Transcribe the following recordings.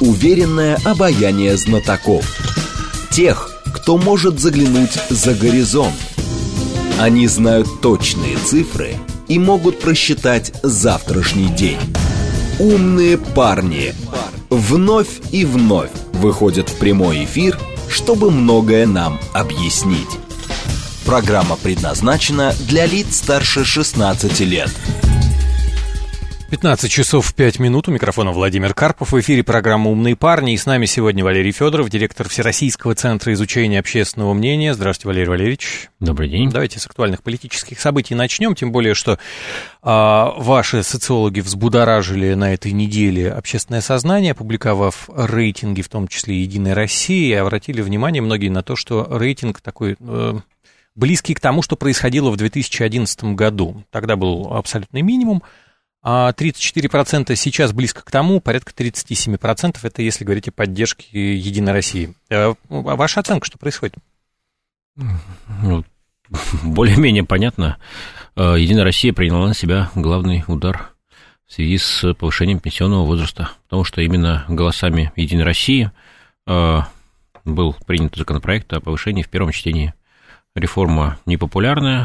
уверенное обаяние знатоков. Тех, кто может заглянуть за горизонт. Они знают точные цифры и могут просчитать завтрашний день. Умные парни вновь и вновь выходят в прямой эфир, чтобы многое нам объяснить. Программа предназначена для лиц старше 16 лет. 15 часов 5 минут. У микрофона Владимир Карпов. В эфире программа «Умные парни». И с нами сегодня Валерий Федоров, директор Всероссийского центра изучения общественного мнения. Здравствуйте, Валерий Валерьевич. Добрый день. Давайте с актуальных политических событий начнем. Тем более, что ваши социологи взбудоражили на этой неделе общественное сознание, опубликовав рейтинги, в том числе «Единой России», и обратили внимание многие на то, что рейтинг такой... близкий к тому, что происходило в 2011 году. Тогда был абсолютный минимум. 34% сейчас близко к тому, порядка 37%, это если говорить о поддержке «Единой России». Ваша оценка, что происходит? Ну, более-менее понятно. «Единая Россия» приняла на себя главный удар в связи с повышением пенсионного возраста, потому что именно голосами «Единой России» был принят законопроект о повышении в первом чтении. Реформа непопулярная,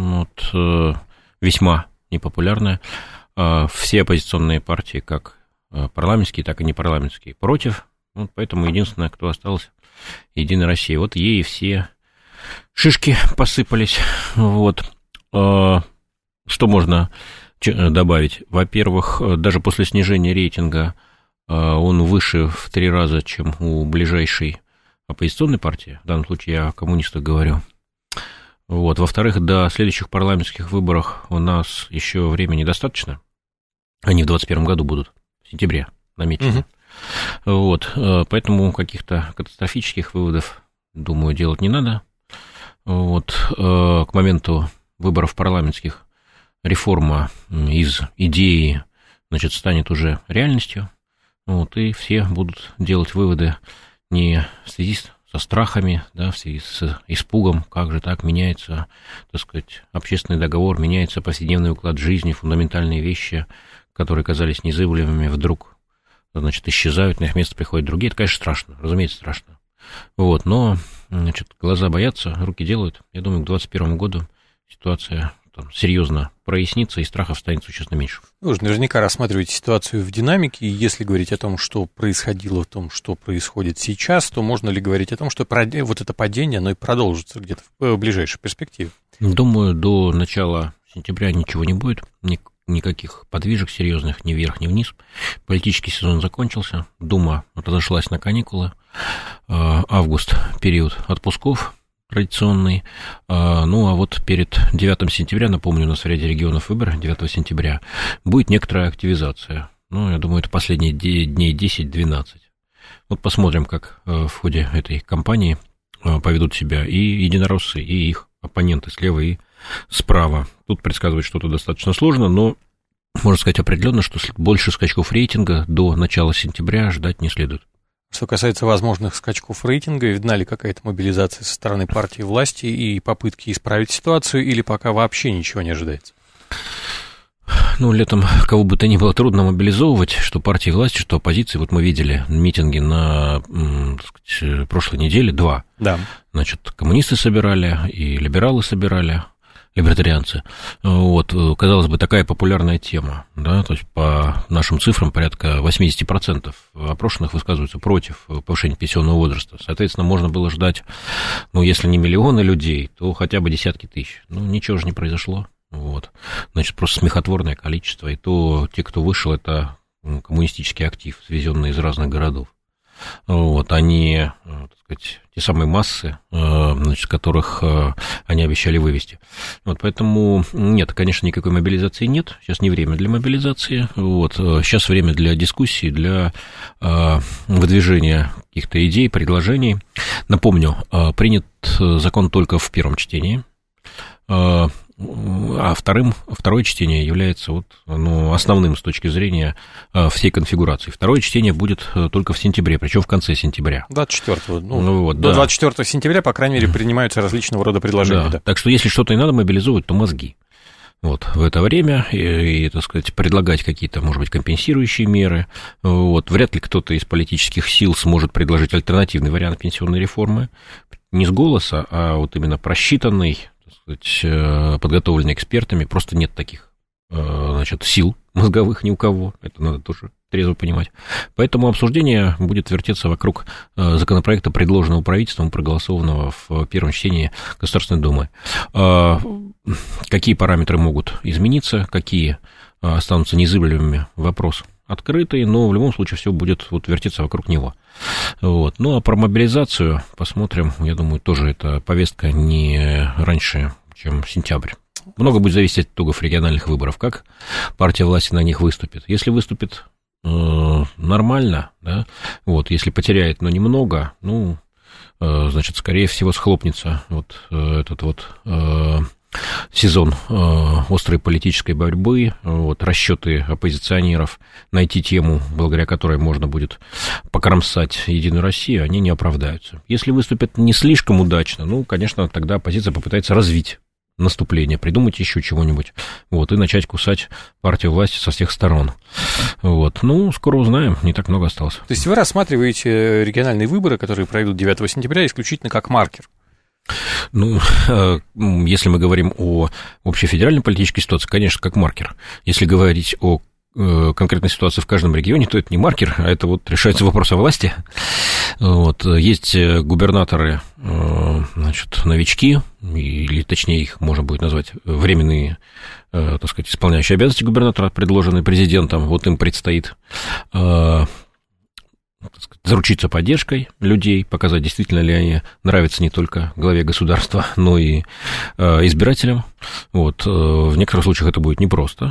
весьма непопулярная. Все оппозиционные партии, как парламентские, так и непарламентские, против. Поэтому единственное, кто остался, «Единая Россия». Вот ей все шишки посыпались. Что можно добавить? Во-первых, даже после снижения рейтинга он выше в 3 раза, чем у ближайшей оппозиционной партии. В данном случае я о коммунистах говорю. Во-вторых, до следующих парламентских выборов у нас еще времени достаточно. Они в 2021 году будут, в сентябре намечены. Поэтому каких-то катастрофических выводов, думаю, делать не надо. К моменту выборов парламентских реформа из идеи, станет уже реальностью. И все будут делать выводы не в связи со страхами, в связи с испугом, как же так меняется, общественный договор, меняется повседневный уклад жизни, фундаментальные вещи, которые казались незыблемыми, вдруг, исчезают, на их место приходят другие. Это, конечно, страшно, разумеется, страшно. Но, глаза боятся, руки делают. Я думаю, к 2021 году ситуация серьезно прояснится, и страхов станет существенно меньше. Вы же наверняка рассматриваете ситуацию в динамике, и если говорить о том, что происходило, в том, что происходит сейчас, то можно ли говорить о том, что вот это падение, оно и продолжится где-то в ближайшей перспективе? Думаю, до начала сентября ничего не будет, никаких подвижек серьезных ни вверх, ни вниз. Политический сезон закончился, Дума разошлась на каникулы, август – период отпусков традиционный. Перед 9 сентября, напомню, у нас в ряде регионов выборы, 9 сентября, будет некоторая активизация. Я думаю, это последние дней 10-12. Посмотрим, как в ходе этой кампании поведут себя и единороссы, и их оппоненты слева и справа. Тут предсказывать что-то достаточно сложно, но можно сказать определенно, что больше скачков рейтинга до начала сентября ждать не следует. Что касается возможных скачков рейтинга, видна ли какая-то мобилизация со стороны партии власти и попытки исправить ситуацию, или пока вообще ничего не ожидается? Летом кого бы то ни было трудно мобилизовывать, что партии власти, что оппозиции. Мы видели митинги на прошлой неделе, 2. Да. Коммунисты собирали и либералы собирали, либертарианцы. Казалось бы, такая популярная тема, то есть по нашим цифрам порядка 80% опрошенных высказываются против повышения пенсионного возраста. Соответственно, можно было ждать, если не миллионы людей, то хотя бы десятки тысяч. Ничего же не произошло. Просто смехотворное количество. И то те, кто вышел, это коммунистический актив, свезенный из разных городов. Они, те самые массы, которых они обещали вывести. Поэтому нет, конечно, никакой мобилизации нет. Сейчас не время для мобилизации. Сейчас время для дискуссии, для выдвижения каких-то идей, предложений. Напомню, принят закон только в первом чтении. А второе чтение является основным с точки зрения всей конфигурации. Второе чтение будет только в сентябре, причем в конце сентября. 24-го. До 24 сентября, по крайней мере, принимаются различного рода предложения. Да. Так что если что-то и надо мобилизовывать, то мозги. вот, в это время и, так сказать, предлагать какие-то, может быть, компенсирующие меры. Вот, вряд ли кто-то из политических сил сможет предложить альтернативный вариант пенсионной реформы. Не с голоса, а вот именно просчитанный, так сказать, подготовленный экспертами. Просто нет таких, значит, сил мозговых ни у кого. Это надо тоже трезво понимать. Поэтому обсуждение будет вертеться вокруг законопроекта, предложенного правительством, проголосованного в первом чтении Государственной Думы. Какие параметры могут измениться, какие останутся незыблемыми, вопрос открытый, но в любом случае все будет вот вертеться вокруг него. Вот. Ну, а про мобилизацию посмотрим. Я думаю, тоже эта повестка не раньше, чем сентябрь. Много будет зависеть от итогов региональных выборов, как партия власти на них выступит. Если выступит нормально, да, вот, если потеряет, но немного, ну, значит, скорее всего, схлопнется вот этот вот сезон острой политической борьбы, вот, расчеты оппозиционеров, найти тему, благодаря которой можно будет покромсать Единую Россию, они не оправдаются. Если выступят не слишком удачно, ну, конечно, тогда оппозиция попытается развить наступление, придумать еще чего-нибудь, вот, и начать кусать партию власти со всех сторон. Вот. Ну, скоро узнаем, не так много осталось. То есть вы рассматриваете региональные выборы, которые пройдут 9 сентября, исключительно как маркер? Ну, если мы говорим о общефедеральной политической ситуации, конечно, как маркер. Если говорить о конкретной ситуации в каждом регионе, то это не маркер, а это вот решается вопрос о власти. Вот. Есть губернаторы, значит, новички, или точнее их можно будет назвать временные, так сказать, исполняющие обязанности губернатора, предложенные президентом. Вот им предстоит заручиться поддержкой людей, показать, действительно ли они нравятся не только главе государства, но и избирателям. Вот. В некоторых случаях это будет непросто.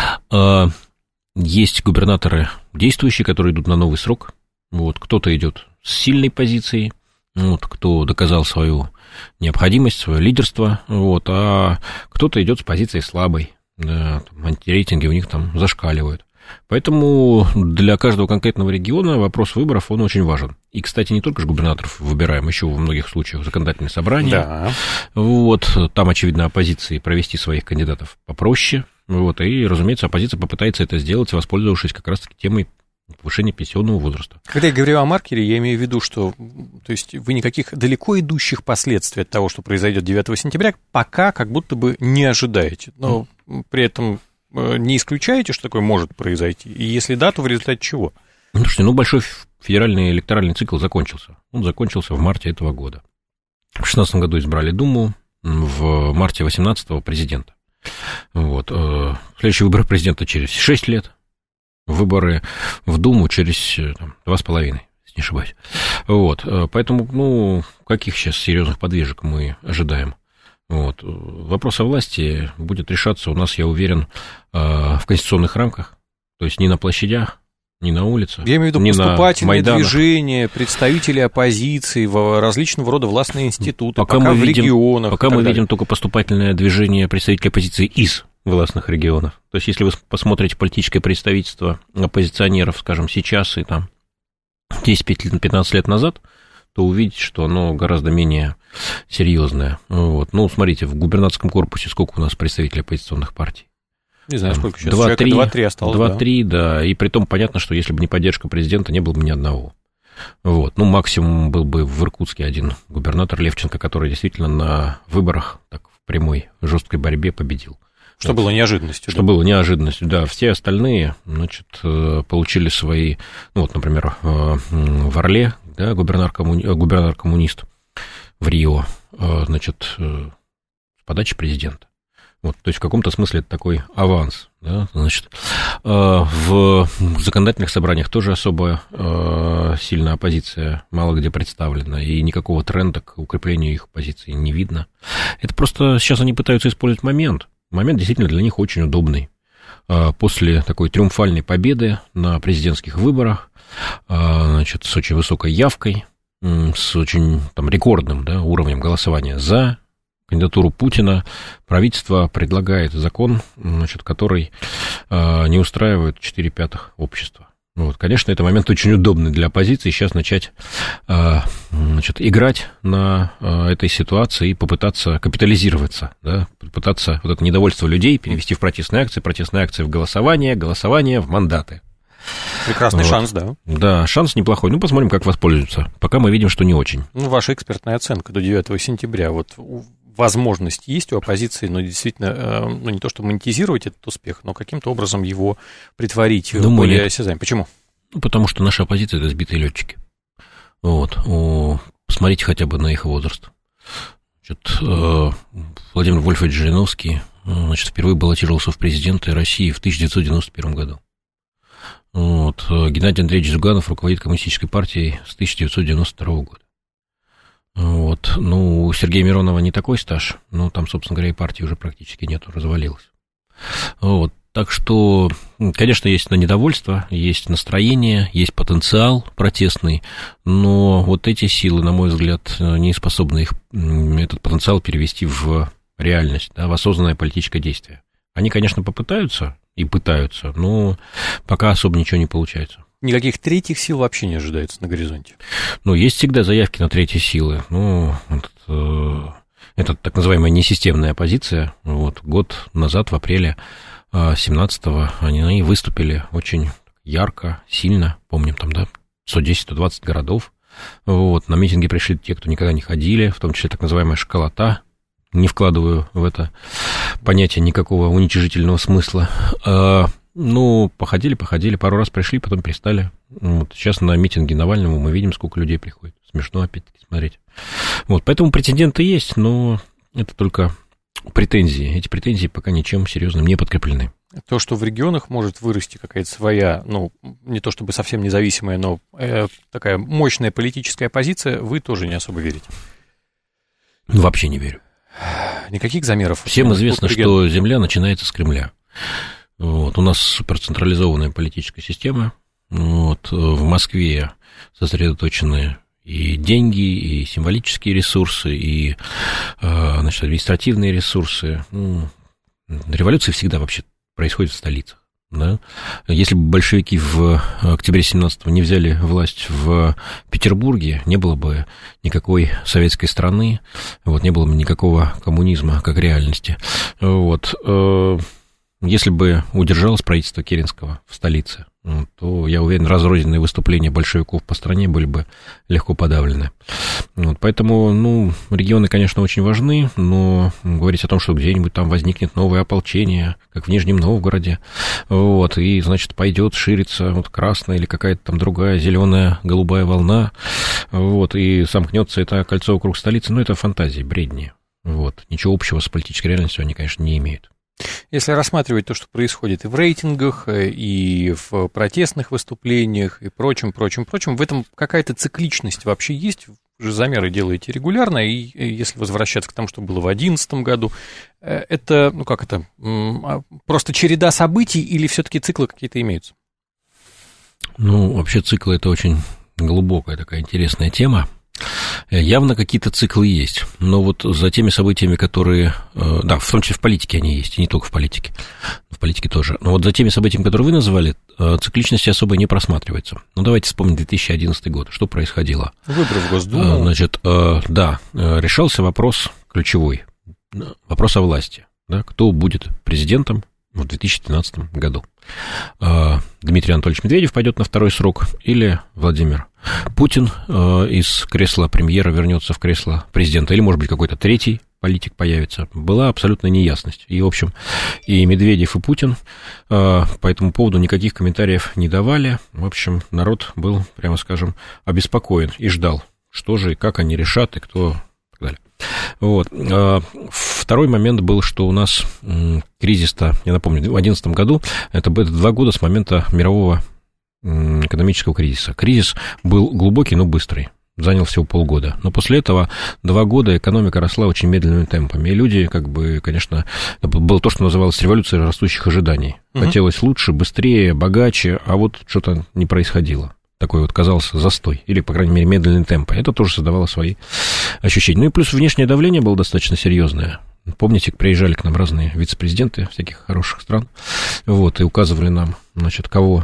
Есть губернаторы действующие, которые идут на новый срок. Вот. Кто-то идет с сильной позицией, вот, кто доказал свою необходимость, свое лидерство, вот, а кто-то идет с позиции слабой. Да, антирейтинги у них там зашкаливают. Поэтому для каждого конкретного региона вопрос выборов, он очень важен. И, кстати, не только же губернаторов выбираем, еще во многих случаях законодательные собрания. Да. Вот, там, очевидно, оппозиции провести своих кандидатов попроще. Вот, и, разумеется, оппозиция попытается это сделать, воспользовавшись как раз-таки темой повышения пенсионного возраста. Когда я говорю о маркере, я имею в виду, что, то есть, вы никаких далеко идущих последствий от того, что произойдет 9 сентября, пока как будто бы не ожидаете. Но при этом не исключаете, что такое может произойти? И если да, то в результате чего? Слушайте, большой федеральный электоральный цикл закончился. Он закончился в марте этого года. В 2016 году избрали Думу, в марте 2018 президента. Вот. Следующие выборы президента через 6 лет, выборы в Думу через 2,5, если не ошибаюсь. Вот. Поэтому, каких сейчас серьезных подвижек мы ожидаем? Вот. Вопрос о власти будет решаться у нас, я уверен, в конституционных рамках, то есть не на площадях, не на улицах, я имею в виду поступательные движения, представители оппозиции, различного рода властные институты, пока в регионах. Пока мы видим только поступательное движение представителей оппозиции из властных регионов. То есть, если вы посмотрите политическое представительство оппозиционеров, скажем, сейчас и там 10-15 лет назад, то увидите, что оно гораздо менее серьезное. Вот. Смотрите, в губернаторском корпусе сколько у нас представителей оппозиционных партий? Не знаю, сколько сейчас. 2-3 осталось. 2-3, да. И притом понятно, что если бы не поддержка президента, не было бы ни одного. Вот. Максимум был бы в Иркутске один губернатор Левченко, который действительно на выборах так, в прямой жесткой борьбе победил. Что было неожиданностью. Что было неожиданностью, да. Все остальные, получили свои, например, в Орле, да, губернатор-коммунист в Рио, с подачи президента. Вот, то есть в каком-то смысле это такой аванс. Да? В законодательных собраниях тоже особо сильная оппозиция мало где представлена, и никакого тренда к укреплению их позиции не видно. Это просто сейчас они пытаются использовать момент. Момент действительно для них очень удобный. После такой триумфальной победы на президентских выборах, с очень высокой явкой, с очень рекордным, да, уровнем голосования за кандидатуру Путина, правительство предлагает закон, который не устраивает 4/5 общества. Вот, конечно, это момент очень удобный для оппозиции сейчас начать играть на этой ситуации и попытаться капитализироваться, да, попытаться вот это недовольство людей перевести в протестные акции в голосование в мандаты. Прекрасный шанс, да. Да, шанс неплохой. Ну, посмотрим, как воспользуются. Пока мы видим, что не очень. Ну, ваша экспертная оценка до 9 сентября. Вот возможность есть у оппозиции, но действительно, ну, не то, чтобы монетизировать этот успех, но каким-то образом его притворить более осязаемо. Почему? Ну, потому что наша оппозиция – это сбитые летчики. Вот. Посмотрите хотя бы на их возраст. Владимир Вольфович Жириновский, впервые баллотировался в президенты России в 1991 году. Вот. Геннадий Андреевич Зюганов руководит коммунистической партией с 1992 года. Вот. Ну, у Сергея Миронова не такой стаж, но там, собственно говоря, и партии уже практически нету, развалилась. Вот. Так что, конечно, есть недовольство, есть настроение, есть потенциал протестный, но вот эти силы, на мой взгляд, не способны этот потенциал перевести в реальность, да, в осознанное политическое действие. Они, конечно, попытаются и пытаются, но пока особо ничего не получается. Никаких третьих сил вообще не ожидается на горизонте? Ну, есть всегда заявки на третьи силы. Ну, это так называемая несистемная оппозиция. Вот, год назад, в апреле 17-го, они выступили очень ярко, сильно. Помним, там, да, 110-120 городов. Вот, на митинги пришли те, кто никогда не ходили, в том числе так называемая школота. Не вкладываю в это понятие никакого уничижительного смысла. Ну, походили, пару раз пришли, потом перестали. Вот, сейчас на митинге Навального мы видим, сколько людей приходит. Смешно, опять-таки, смотреть. Вот, поэтому претенденты есть, но это только претензии. Эти претензии пока ничем серьезным не подкреплены. То, что в регионах может вырасти какая-то своя, ну, не то чтобы совсем независимая, но такая мощная политическая оппозиция, вы тоже не особо верите? Вообще не верю. Никаких замеров? Всем известно, что земля начинается с Кремля. Вот, у нас суперцентрализованная политическая система. Вот, в Москве сосредоточены и деньги, и символические ресурсы, и административные ресурсы. Революции всегда вообще происходят в столицах. Да? Если бы большевики в октябре 17-го не взяли власть в Петербурге, не было бы никакой советской страны, вот, не было бы никакого коммунизма как реальности. Вот. Если бы удержалось правительство Керенского в столице, то, я уверен, разрозненные выступления большевиков по стране были бы легко подавлены. Вот, поэтому, ну, регионы, конечно, очень важны, но говорить о том, что где-нибудь там возникнет новое ополчение, как в Нижнем Новгороде, вот, и, значит, пойдет шириться вот красная или какая-то там другая зеленая, голубая волна, вот, и сомкнется это кольцо вокруг столицы, ну, это фантазии, бредни. Вот, ничего общего с политической реальностью они, конечно, не имеют. Если рассматривать то, что происходит и в рейтингах, и в протестных выступлениях, и прочем, в этом какая-то цикличность вообще есть? Вы же замеры делаете регулярно, и если возвращаться к тому, что было в 2011 году, это, ну как это, просто череда событий или все-таки циклы какие-то имеются? Ну, вообще циклы – это очень глубокая такая интересная тема. Явно какие-то циклы есть, но вот за теми событиями, которые... Да, в том числе в политике они есть, и не только в политике. В политике тоже. Но вот за теми событиями, которые вы назвали, цикличности особо не просматривается. Ну, давайте вспомним 2011 год. Что происходило? Выборы в Госдуму. Значит, да, решался вопрос ключевой. Вопрос о власти. Да, кто будет президентом в 2012 году? Дмитрий Анатольевич Медведев пойдет на второй срок или Владимир Путин из кресла премьера вернется в кресло президента, или, может быть, какой-то третий политик появится. Была абсолютная неясность. И, в общем, и Медведев, и Путин по этому поводу никаких комментариев не давали. В общем, народ был, прямо скажем, обеспокоен и ждал, что же и как они решат, и кто... и так далее. Вот. Второй момент был, что у нас кризис-то, я напомню, в 2011 году, это 2 года с момента мирового экономического кризиса. Кризис был глубокий, но быстрый. Занял всего полгода. Но после этого 2 года экономика росла очень медленными темпами. И люди, как бы, конечно, было то, что называлось революцией растущих ожиданий. Хотелось лучше, быстрее, богаче, а вот что-то не происходило. Такой вот казался застой, или, по крайней мере, медленные темпы. Это тоже создавало свои ощущения. Ну и плюс внешнее давление было достаточно серьезное. Помните, приезжали к нам разные вице-президенты всяких хороших стран, вот, и указывали нам, значит, кого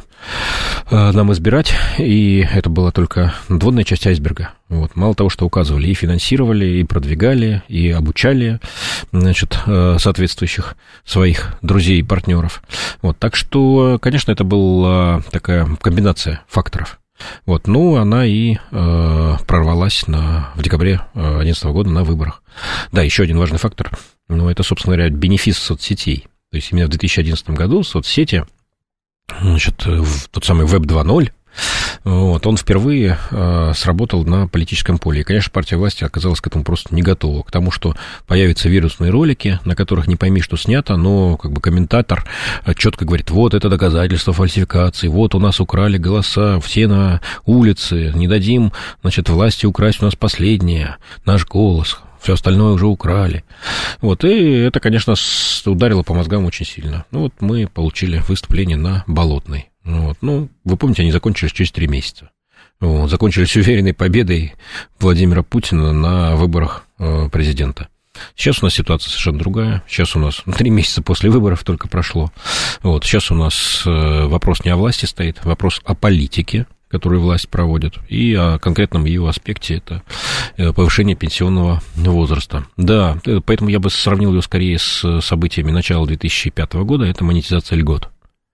нам избирать, и это была только надводная часть айсберга. Вот. Мало того, что указывали, и финансировали, и продвигали, и обучали, значит, соответствующих своих друзей и партнеров. Вот. Так что, конечно, это была такая комбинация факторов. Вот, ну, она и прорвалась в декабре 2011 года на выборах. Да, еще один важный фактор, ну, это, собственно говоря, бенефис соцсетей. То есть именно в 2011 году соцсети, значит, тот самый Web 2.0, вот, он впервые сработал на политическом поле. И, конечно, партия власти оказалась к этому просто не готова. К тому, что появятся вирусные ролики, на которых не пойми, что снято, но как бы комментатор четко говорит: вот это доказательство фальсификации, вот у нас украли голоса, все на улице, не дадим, значит, власти украсть у нас последнее, наш голос. Все остальное уже украли. Вот, и это, конечно, ударило по мозгам очень сильно. Ну, вот мы получили выступление на Болотной. Вот, ну, вы помните, они закончились через 3 месяца. Вот, закончились уверенной победой Владимира Путина на выборах президента. Сейчас у нас ситуация совершенно другая. Сейчас у нас 3 месяца после выборов только прошло. Вот, сейчас у нас вопрос не о власти стоит, вопрос о политике, которую власть проводит, и о конкретном ее аспекте, это повышение пенсионного возраста. Да, поэтому я бы сравнил ее скорее с событиями начала 2005 года, это монетизация льгот.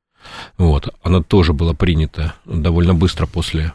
Вот, она тоже была принята довольно быстро после,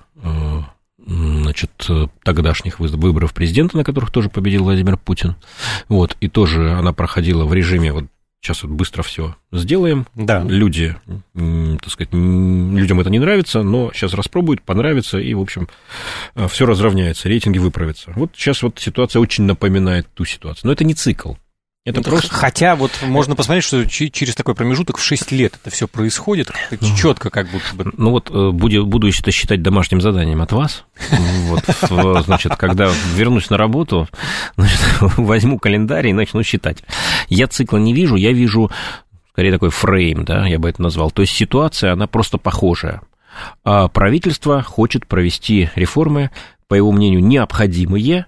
значит, тогдашних выборов президента, на которых тоже победил Владимир Путин. Вот, и тоже она проходила в режиме вот сейчас вот быстро все сделаем. Да. Люди, так сказать, людям это не нравится, но сейчас распробуют, понравится, и, в общем, все разровняется, рейтинги выправятся. Вот сейчас вот ситуация очень напоминает ту ситуацию. Но это не цикл. Это просто... Хотя вот можно посмотреть, что через такой промежуток в 6 лет это все происходит, четко как будто бы. Ну вот буду это считать домашним заданием от вас. Вот, значит, когда вернусь на работу, значит, возьму календарь и начну считать. Я цикла не вижу, я вижу скорее такой фрейм, да, я бы это назвал. То есть ситуация, она просто похожая. А правительство хочет провести реформы, по его мнению, необходимые,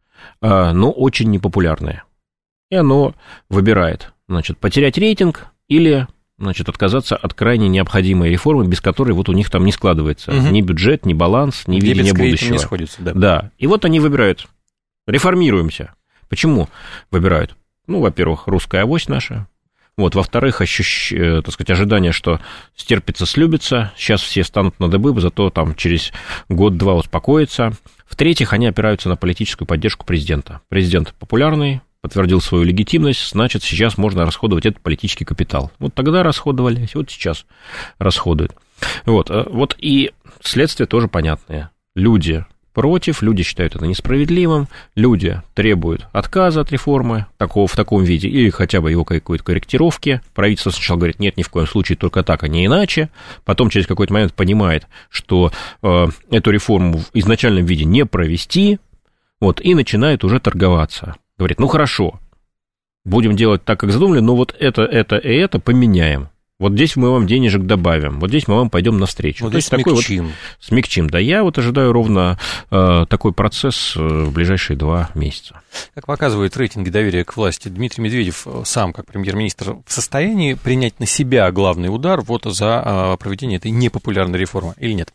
но очень непопулярные. И оно выбирает, значит, потерять рейтинг или, значит, отказаться от крайне необходимой реформы, без которой вот у них там не складывается ни бюджет, ни баланс, ни видение будущего. Не сходится, да. Да, и вот они выбирают, реформируемся. Почему выбирают? Ну, во-первых, русская авось наша. Вот, во-вторых, так сказать, ожидание, что стерпится, слюбится, сейчас все станут на дыбы, зато там через год-два успокоятся. В-третьих, они опираются на политическую поддержку президента. Президент популярный, подтвердил свою легитимность, значит, сейчас можно расходовать этот политический капитал. Вот тогда расходовали, вот сейчас расходуют. Вот и следствие тоже понятное. Люди против, люди считают это несправедливым, люди требуют отказа от реформы в таком виде, или хотя бы его какой-то корректировки. Правительство сначала говорит: нет, ни в коем случае, только так, а не иначе. Потом через какой-то момент понимает, что эту реформу в изначальном виде не провести, вот, и начинает уже торговаться. Говорит: ну хорошо, будем делать так, как задумали, но вот это и это поменяем. Вот здесь мы вам денежек добавим, вот здесь мы вам пойдем навстречу. Вот здесь смягчим. Смягчим, да. Я вот ожидаю ровно такой процесс в ближайшие 2 месяца. Как показывают рейтинги доверия к власти, Дмитрий Медведев сам, как премьер-министр, в состоянии принять на себя главный удар вот за проведение этой непопулярной реформы или нет?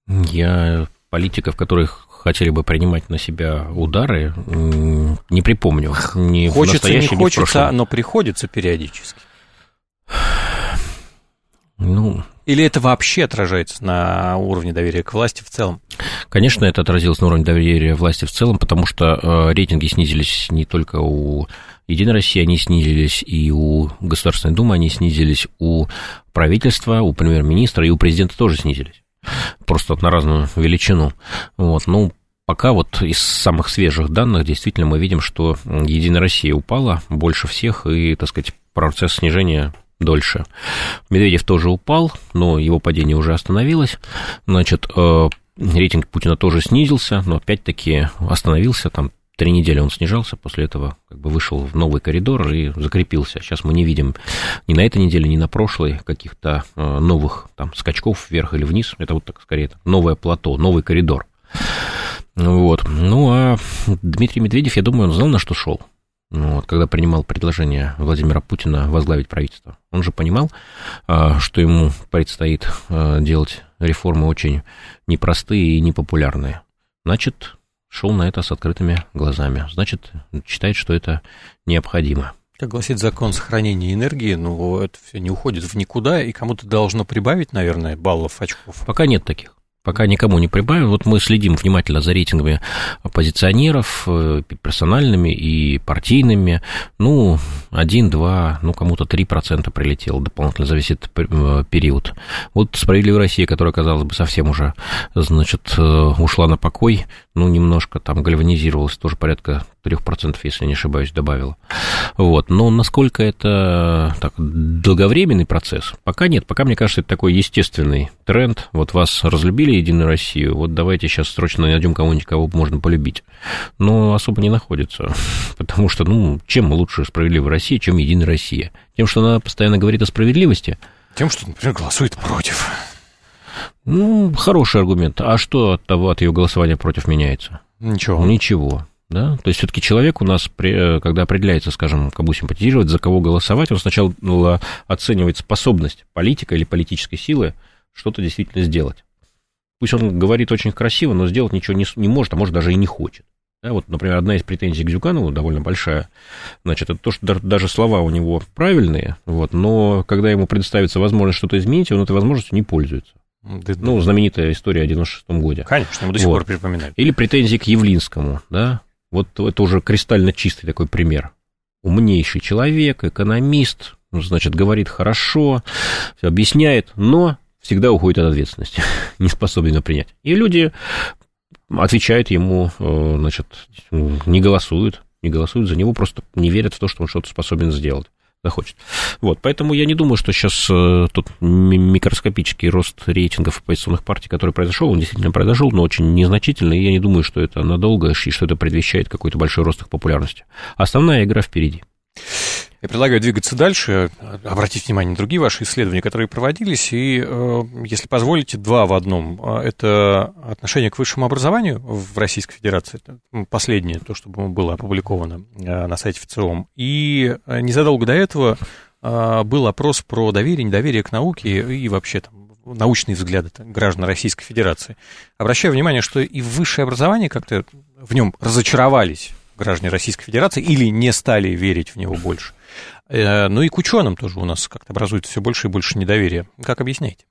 Я политиков, которых хотели бы принимать на себя удары, не припомню. Ни хочется, в не хочется, но приходится периодически. Ну, или это вообще отражается на уровне доверия к власти в целом? Конечно, это отразилось на уровне доверия власти в целом, потому что рейтинги снизились не только у «Единой России», они снизились и у Государственной Думы, они снизились у правительства, у премьер-министра и у президента тоже снизились. Просто на разную величину. Вот, ну, пока вот из самых свежих данных действительно мы видим, что «Единая Россия» упала больше всех, и, так сказать, процесс снижения дольше. Медведев тоже упал, но его падение уже остановилось. Значит, рейтинг Путина тоже снизился, но опять-таки остановился, там 3 недели он снижался, после этого как бы вышел в новый коридор и закрепился. Сейчас мы не видим ни на этой неделе, ни на прошлой каких-то новых там скачков вверх или вниз. Это вот так скорее новое плато, новый коридор. Вот. Ну, а Дмитрий Медведев, я думаю, он знал, на что шел. Вот, когда принимал предложение Владимира Путина возглавить правительство. Он же понимал, что ему предстоит делать реформы очень непростые и непопулярные. Значит, шел на это с открытыми глазами. Значит, считает, что это необходимо. Как гласит закон сохранения энергии, ну, это все не уходит в никуда, и кому-то должно прибавить, наверное, баллов, очков. Пока нет таких. Пока никому не прибавим. Вот мы следим внимательно за рейтингами оппозиционеров, персональными и партийными. Ну, 1-2, ну, кому-то 3% прилетело, дополнительно зависит период. Вот «Справедливая Россия», которая, казалось бы, совсем уже, значит, ушла на покой, ну, немножко там гальванизировалась, тоже порядка 3%, если не ошибаюсь, добавила. Вот. Но насколько это так, долговременный процесс? Пока нет. Пока, мне кажется, это такой естественный тренд. Вот вас разлюбили, Единую Россию, вот давайте сейчас срочно найдем кого-нибудь, кого можно полюбить. Но особо не находится, потому что, ну, чем лучше «Справедливая Россия», чем «Единая Россия»? Тем, что она постоянно говорит о справедливости. Тем, что, например, голосует против. Ну, хороший аргумент. А что от того, от ее голосования против меняется? Ничего. Ничего. Да? То есть, все-таки человек у нас, когда определяется, скажем, кому симпатизировать, за кого голосовать, он сначала оценивает способность политика или политической силы что-то действительно сделать. Пусть он говорит очень красиво, но сделать ничего не может, а может даже и не хочет. Да, вот, например, одна из претензий к Зюганову, довольно большая, значит, это то, что даже слова у него правильные, вот, но когда ему предоставится возможность что-то изменить, он этой возможностью не пользуется. Ну, знаменитая история о 96-м годе. Конечно, ему до сих пор припоминают. Или претензии к Явлинскому, да, вот это уже кристально чистый такой пример. Умнейший человек, экономист, значит, говорит хорошо, объясняет, но всегда уходит от ответственности, не способен ее принять. И люди отвечают ему, значит, не голосуют за него, просто не верят в то, что он что-то способен сделать, захочет. Вот, поэтому я не думаю, что сейчас тот микроскопический рост рейтингов оппозиционных партий, который произошел, он действительно произошел, но очень незначительный, и я не думаю, что это надолго, и что это предвещает какой-то большой рост их популярности. Основная игра впереди. Я предлагаю двигаться дальше, обратить внимание на другие ваши исследования, которые проводились, и, если позволите, два в одном. Это отношение к высшему образованию в Российской Федерации, это последнее, то, что было опубликовано на сайте ВЦИОМ, и незадолго до этого был опрос про доверие, недоверие к науке и вообще там научные взгляды граждан Российской Федерации. Обращаю внимание, что и в высшее образование как-то в нем разочаровались граждане Российской Федерации или не стали верить в него больше. Ну и к ученым тоже у нас как-то образуется все больше и больше недоверия. Как объясняете?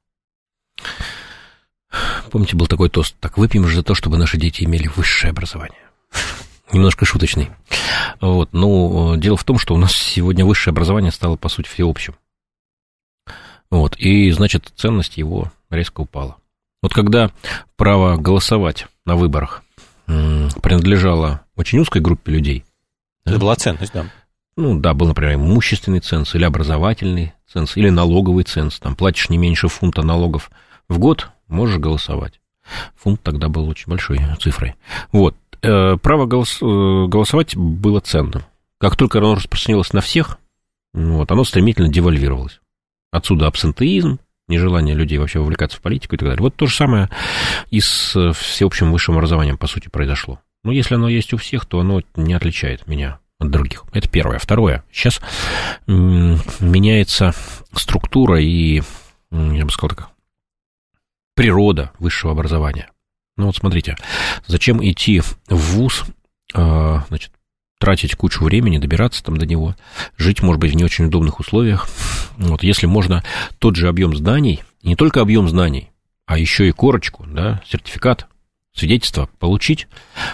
Помните, был такой тост: так выпьем же за то, чтобы наши дети имели высшее образование. Немножко шуточный. Вот. Но дело в том, что у нас сегодня высшее образование стало, по сути, всеобщим. Вот. И, значит, ценность его резко упала. Вот когда право голосовать на выборах принадлежало очень узкой группе людей. Это была ценность, да. Ну, да, был, например, имущественный ценз, или образовательный ценз, или налоговый ценз. Там платишь не меньше фунта налогов в год, можешь голосовать. Фунт тогда был очень большой цифрой. Вот. Право голосовать было ценным. Как только оно распространилось на всех, вот, оно стремительно девальвировалось. Отсюда абсентеизм, нежелание людей вообще вовлекаться в политику и так далее. Вот то же самое и с всеобщим высшим образованием, по сути, произошло. Но если оно есть у всех, то оно не отличает меня от других. Это первое. Второе. Сейчас меняется структура и, я бы сказал так, природа высшего образования. Ну вот смотрите, зачем идти в вуз, значит, тратить кучу времени, добираться там до него, жить, может быть, в не очень удобных условиях. Вот, если можно тот же объем знаний, и не только объем знаний, а еще и корочку, да, сертификат, свидетельство получить,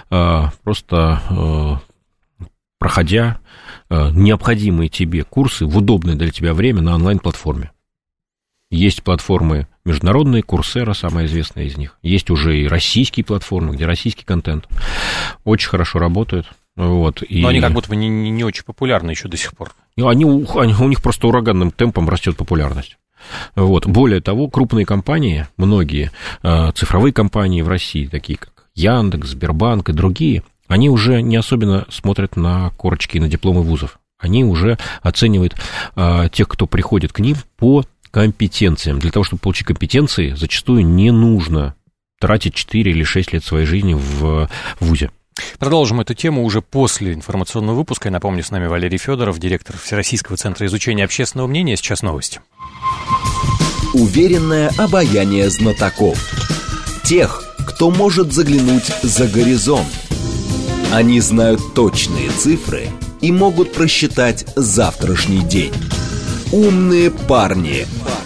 просто проходя необходимые тебе курсы в удобное для тебя время на онлайн-платформе. Есть платформы международные, Coursera, самая известная из них. Есть уже и российские платформы, где российский контент очень хорошо работают. Вот, и... Но они как будто бы не очень популярны еще до сих пор. У них просто ураганным темпом растет популярность. Вот. Более того, крупные компании, многие цифровые компании в России, такие как Яндекс, Сбербанк и другие, они уже не особенно смотрят на корочки и на дипломы вузов. Они уже оценивают тех, кто приходит к ним, по компетенциям. Для того, чтобы получить компетенции, зачастую не нужно тратить 4 или 6 лет своей жизни в вузе. Продолжим эту тему уже после информационного выпуска. Я напомню, с нами Валерий Федоров, директор Всероссийского центра изучения общественного мнения. Сейчас новости. Уверенное обаяние знатоков. Тех, кто может заглянуть за горизонт. Они знают точные цифры и могут просчитать завтрашний день. Умные парни.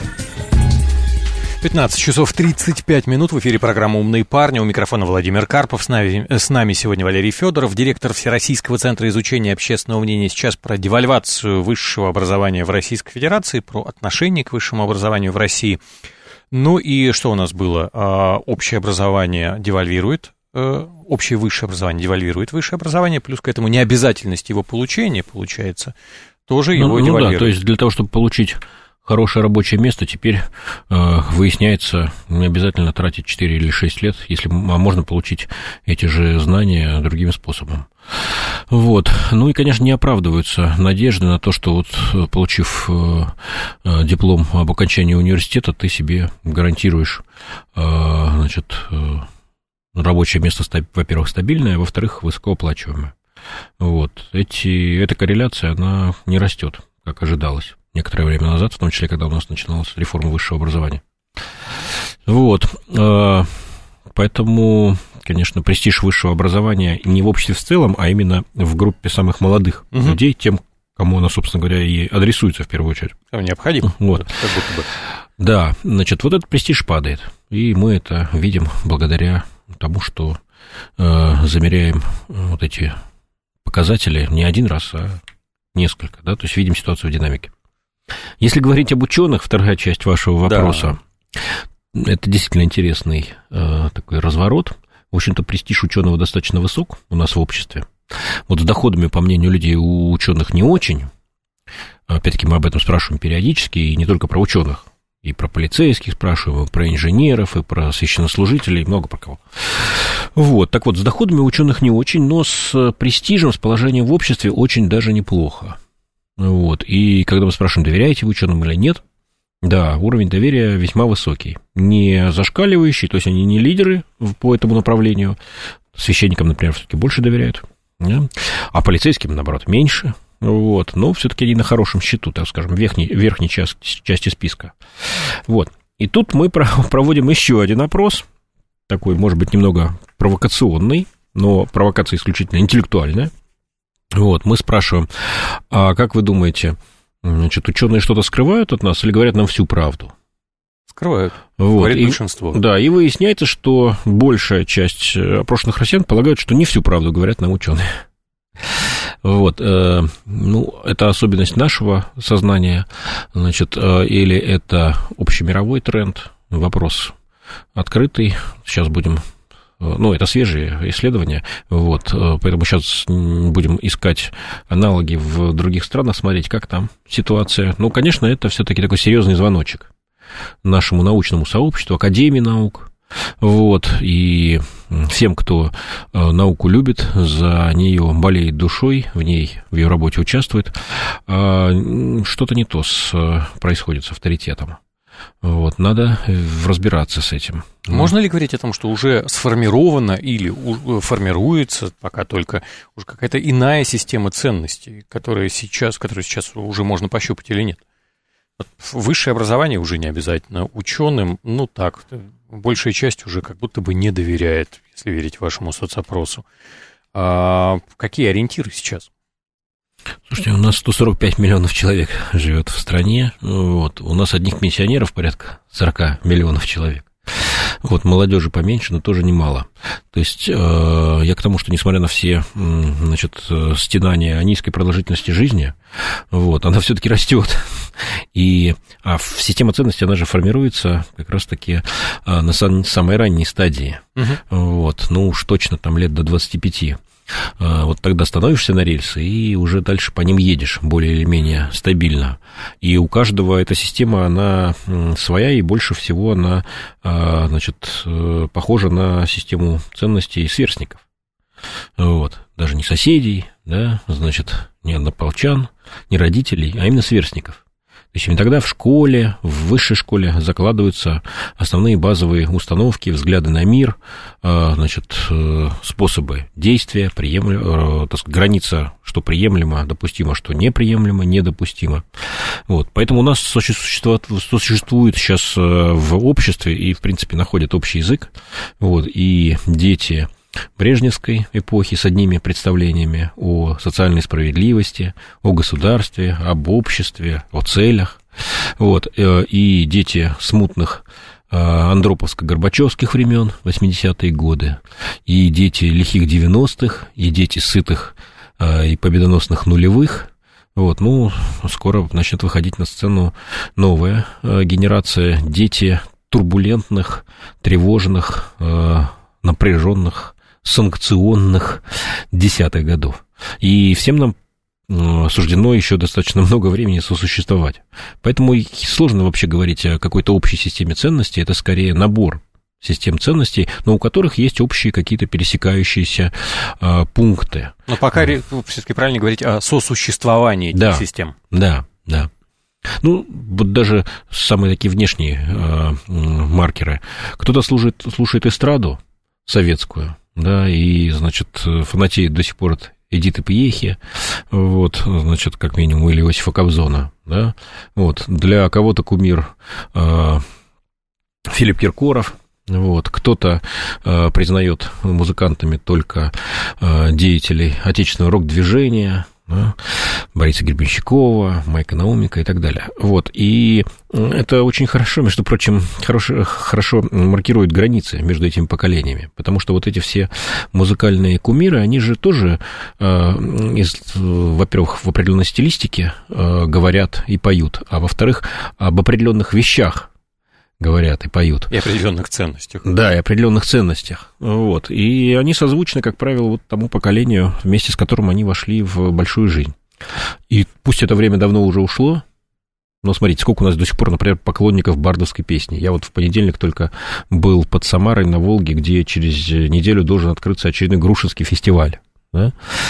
15 часов 35 минут. В эфире программа «Умные парни». У микрофона Владимир Карпов. С нами сегодня Валерий Федоров, директор Всероссийского центра изучения общественного мнения. Сейчас про девальвацию высшего образования в Российской Федерации, про отношение к высшему образованию в России. Ну и что у нас было? Общее образование девальвирует, общее высшее образование девальвирует высшее образование, плюс к этому необязательность его получения, получается, тоже его девальвирует. Да, то есть для того, чтобы получить хорошее рабочее место, теперь выясняется, не обязательно тратить 4 или 6 лет, если можно получить эти же знания другим способом. Вот. Ну и, конечно, не оправдываются надежды на то, что вот, получив диплом об окончании университета, ты себе гарантируешь, значит, рабочее место, во-первых, стабильное, во-вторых, высокооплачиваемое. Вот. Эта корреляция, она не растет, как ожидалось некоторое время назад, в том числе, когда у нас начиналась реформа высшего образования. Вот. Поэтому, конечно, престиж высшего образования не в обществе в целом, а именно в группе самых молодых людей, тем, кому она, собственно говоря, и адресуется в первую очередь. Необходимо. Вот. Как будто бы. Да, значит, вот этот престиж падает, и мы это видим благодаря тому, что замеряем вот эти показатели не один раз, а несколько, да, то есть видим ситуацию в динамике. Если говорить об ученых, вторая часть вашего вопроса, да. Это действительно интересный такой разворот. В общем-то, престиж ученого достаточно высок у нас в обществе. Вот с доходами, по мнению людей, у ученых не очень. Опять-таки, мы об этом спрашиваем периодически, и не только про ученых. И про полицейских спрашиваем, и про инженеров, и про священнослужителей, много про кого. Вот, так вот, с доходами у ученых не очень, но с престижем, с положением в обществе очень даже неплохо. Вот, и когда мы спрашиваем, доверяете вы ученым или нет, да, уровень доверия весьма высокий. Не зашкаливающий, то есть они не лидеры по этому направлению. Священникам, например, все-таки больше доверяют, да? А полицейским, наоборот, меньше. Вот, но все-таки они на хорошем счету, так скажем, верхней части списка. Вот. И тут мы проводим еще один опрос, такой, может быть, немного провокационный, но провокация исключительно интеллектуальная. Вот, мы спрашиваем, а как вы думаете, значит, ученые что-то скрывают от нас или говорят нам всю правду? Скрывают, вот, говорит большинство. Да, и выясняется, что большая часть опрошенных россиян полагают, что не всю правду говорят нам ученые. Вот, ну, это особенность нашего сознания, значит, или это общемировой тренд, вопрос открытый, сейчас будем, ну, это свежие исследования, вот, поэтому сейчас будем искать аналоги в других странах, смотреть, как там ситуация. Ну, конечно, это все-таки такой серьезный звоночек нашему научному сообществу, Академии наук, вот, и всем, кто науку любит, за нее болеет душой, в ее работе участвует, что-то не то происходит с авторитетом. Вот, надо разбираться с этим. Можно ли говорить о том, что уже сформирована или формируется пока только уже какая-то иная система ценностей, которую сейчас уже можно пощупать или нет? Высшее образование уже не обязательно. Ученым, ну так, большая часть уже как будто бы не доверяет, если верить вашему соцопросу. Какие ориентиры сейчас? Слушайте, у нас 145 миллионов человек живет в стране. Вот. У нас одних пенсионеров порядка 40 миллионов человек. Вот, молодежи поменьше, но тоже немало. То есть я к тому, что несмотря на все, значит, стенания о низкой продолжительности жизни, вот, она все-таки растет. А система ценностей, она же формируется как раз-таки на самой ранней стадии. Вот, ну уж точно там лет до 25. Вот тогда становишься на рельсы и уже дальше по ним едешь более или менее стабильно. И у каждого эта система, она своя, и больше всего она, значит, похожа на систему ценностей сверстников. Вот. Даже не соседей, да, значит, не однополчан, не родителей, а именно сверстников. То есть именно тогда в школе, в высшей школе закладываются основные базовые установки, взгляды на мир, значит, способы действия, так сказать, граница, что приемлемо, допустимо, что неприемлемо, недопустимо. Вот. Поэтому у нас существует сейчас в обществе и, в принципе, находят общий язык, вот, и дети брежневской эпохи с одними представлениями о социальной справедливости, о государстве, об обществе, о целях. Вот. И дети смутных андроповско-горбачевских времен, 80-е годы, и дети лихих 90-х, и дети сытых и победоносных нулевых. Вот. Ну, скоро начнет выходить на сцену новая генерация, дети турбулентных, тревожных, напряженных, санкционных десятых годов. И всем нам суждено еще достаточно много времени сосуществовать. Поэтому сложно вообще говорить о какой-то общей системе ценностей. Это скорее набор систем ценностей, но у которых есть общие какие-то пересекающиеся пункты. Но пока все-таки правильно говорить о сосуществовании этих систем. Да. Ну, вот даже самые такие внешние маркеры. Кто-то слушает эстраду советскую, да, и, значит, фанатеет до сих пор от Эдиты Пьехи, вот, значит, как минимум, или Иосифа Кобзона, да, вот, для кого-то кумир Филипп Киркоров, вот, кто-то признает музыкантами только деятелей отечественного рок-движения, да, Бориса Гребенщикова, Майка Наумика и так далее. Вот. И это очень хорошо, между прочим, хорошо маркирует границы между этими поколениями, потому что вот эти все музыкальные кумиры, они же тоже, во-первых, в определенной стилистике говорят и поют, а во-вторых, об определенных вещах говорят и поют. И определенных ценностях. Да, и определенных ценностях. Вот. И они созвучны, как правило, вот тому поколению, вместе с которым они вошли в большую жизнь. И пусть это время давно уже ушло, но смотрите, сколько у нас до сих пор, например, поклонников бардовской песни. Я вот в понедельник только был под Самарой на Волге, где через неделю должен открыться очередной Грушинский фестиваль, да,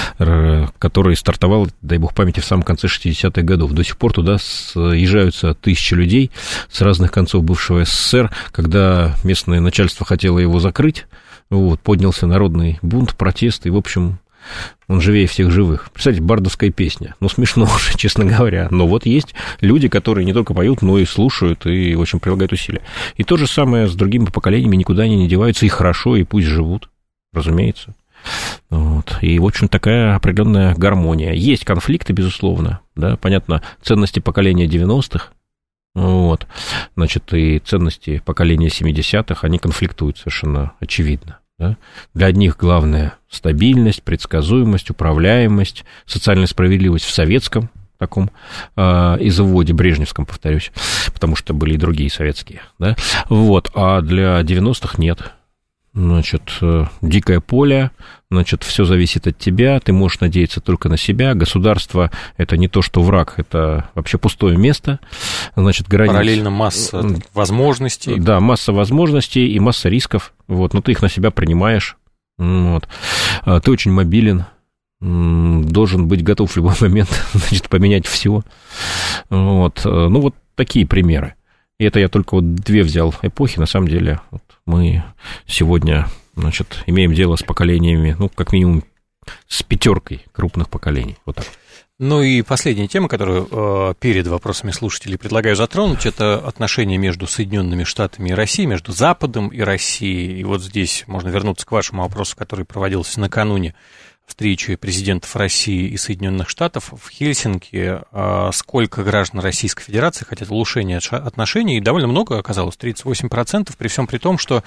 который стартовал, дай бог памяти, в самом конце 60-х годов. До сих пор туда съезжаются тысячи людей с разных концов бывшего СССР. Когда местное начальство хотело его закрыть, вот, поднялся народный бунт, протест, и, в общем, он живее всех живых. Представьте, бардовская песня. Ну, смешно уже, честно говоря. Но вот есть люди, которые не только поют, но и слушают, и очень прилагают усилия. И то же самое с другими поколениями, никуда они не деваются, и хорошо, и пусть живут, разумеется. Вот. И, в общем, такая определенная гармония. Есть конфликты, безусловно, да, понятно, ценности поколения 90-х, вот, значит, и ценности поколения 70-х, они конфликтуют совершенно очевидно. Да? Для одних главное стабильность, предсказуемость, управляемость, социальная справедливость в советском таком изводе, брежневском, повторюсь, потому что были и другие советские, да? Вот, а для 90-х нет. Значит, дикое поле, значит, все зависит от тебя, ты можешь надеяться только на себя, государство — это не то, что враг, это вообще пустое место, значит, границ... Параллельно масса возможностей. Да, масса возможностей и масса рисков, вот, но ты их на себя принимаешь, вот, ты очень мобилен, должен быть готов в любой момент, значит, поменять все, вот, ну, вот такие примеры. И это я только вот две взял эпохи, на самом деле, вот мы сегодня, значит, имеем дело с поколениями, ну, как минимум, с 5 крупных поколений, вот так. Ну и последняя тема, которую перед вопросами слушателей предлагаю затронуть, это отношения между Соединенными Штатами и Россией, между Западом и Россией. И вот здесь можно вернуться к вашему вопросу, который проводился накануне встречи президентов России и Соединенных Штатов в Хельсинки. Сколько граждан Российской Федерации хотят улучшения отношений, и довольно много оказалось, 38%, при всем при том, что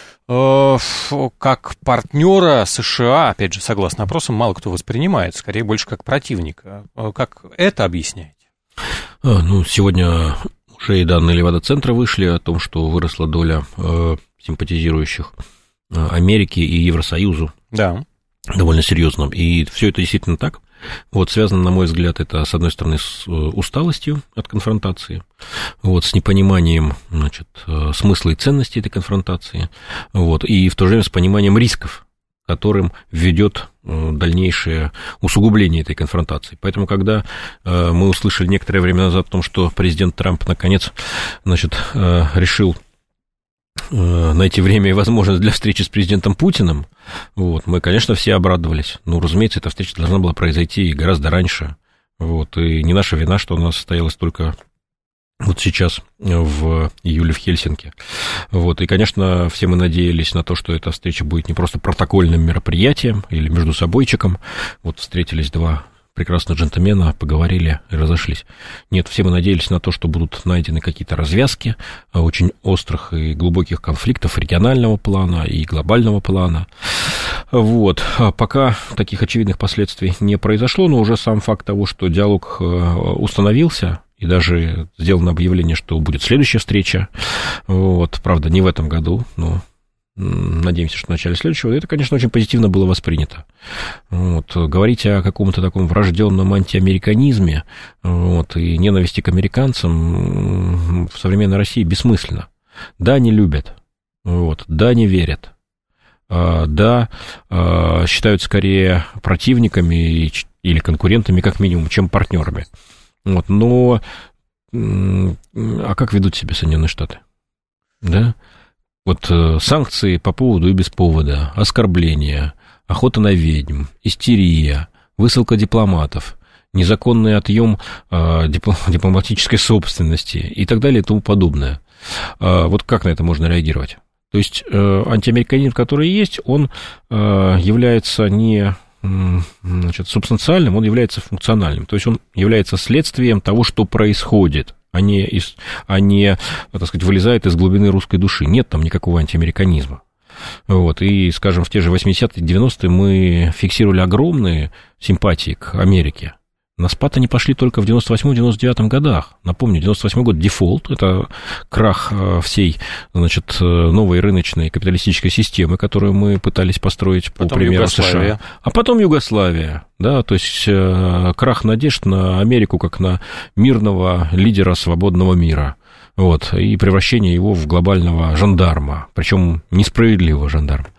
как партнера США, опять же, согласно опросам, мало кто воспринимает, скорее больше как противника. Как это объясняете? Ну, сегодня уже и данные Левада-центра вышли о том, что выросла доля симпатизирующих Америке и Евросоюзу. Да. Довольно серьезно. И все это действительно так. Вот, связано, на мой взгляд, это, с одной стороны, с усталостью от конфронтации, вот, с непониманием, значит, смысла и ценности этой конфронтации, вот, и в то же время с пониманием рисков, которым ведет дальнейшее усугубление этой конфронтации. Поэтому, когда мы услышали некоторое время назад о том, что президент Трамп наконец, решил найти время и возможность для встречи с президентом Путиным, мы, конечно, все обрадовались. Разумеется, эта встреча должна была произойти гораздо раньше. И не наша вина, что она состоялась только сейчас, в июле в Хельсинки. И, конечно, все мы надеялись на то, что эта встреча будет не просто протокольным мероприятием или между собойчиком. Встретились два прекрасных джентльмена, поговорили и разошлись. Нет, все мы надеялись на то, что будут найдены какие-то развязки очень острых и глубоких конфликтов регионального плана и глобального плана. Пока таких очевидных последствий не произошло, но уже сам факт того, что диалог установился, и даже сделано объявление, что будет следующая встреча, правда, не в этом году, но надеемся, что в начале следующего, это, конечно, очень позитивно было воспринято. Говорить о каком-то таком врожденном антиамериканизме и ненависти к американцам в современной России бессмысленно. Да, не любят, да, не верят, да, считают скорее противниками или конкурентами, как минимум, чем партнерами. Но а как ведут себя Соединенные Штаты? Да? Санкции по поводу и без повода, оскорбления, охота на ведьм, истерия, высылка дипломатов, незаконный отъем дипломатической собственности и так далее и тому подобное. Как на это можно реагировать? То есть антиамериканизм, который есть, он является не субстанциальным, он является функциональным. То есть он является следствием того, что происходит, а не вылезает из глубины русской души. Нет там никакого антиамериканизма. И, скажем, в те же 80-е, 90-е мы фиксировали огромные симпатии к Америке. На спад они пошли только в 98-99 годах. Напомню, 98 год дефолт, это крах всей, новой рыночной капиталистической системы, которую мы пытались построить по примеру США. А потом Югославия, да, то есть крах надежд на Америку как на мирного лидера свободного мира. И превращение его в глобального жандарма, причем несправедливого жандарма.